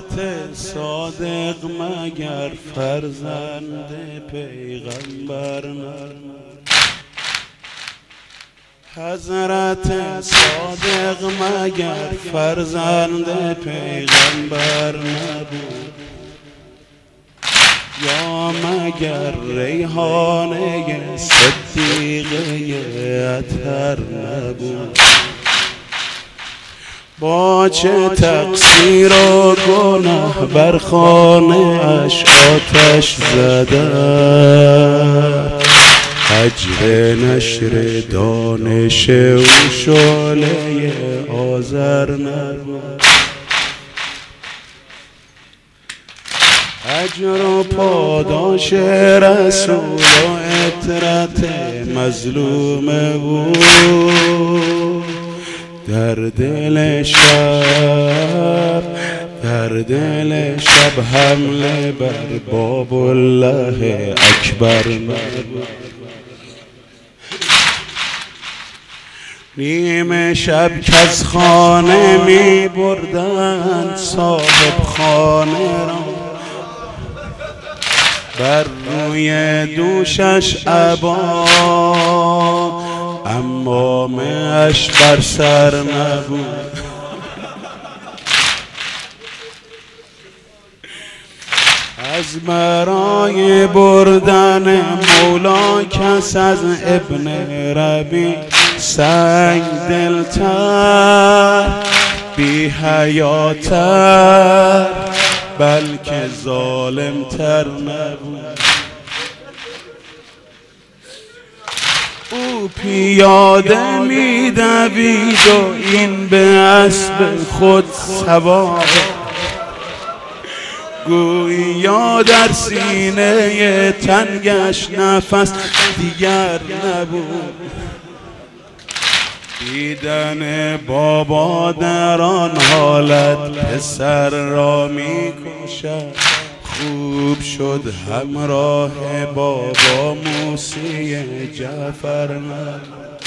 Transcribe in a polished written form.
صادق مگر فرزند پیغمبر نبود. حضرت صادق مگر فرزند پیغمبر نبود، یا مگر ریحانه صدیقه اطهر نبود. با چه تقصیر و گناه بر خانه اش آتش زدن، اجر نشر دانش او شعله آذر نبود. اجر و پاداش رسول و عطرت مظلوم او در دل شب حمله بر باب الله اکبر نبود. نیم شب کز خانه می بردند صاحب خانه را، بر روی دوشش عبا عمامه‌اش بر سر نبود. از برای بردن مولا کس از ابن ربی سنگ دلتر، بی حیاتر، بلکه ظالمتر نبود. او پیاده می دوید و این به اسب خود سوار، گویا در سینه تنگش نفس دیگر نبود. دیدن بابا در آن حالت پسر را می کشد، خوب شد همراه بابا موسی جعفر نبود.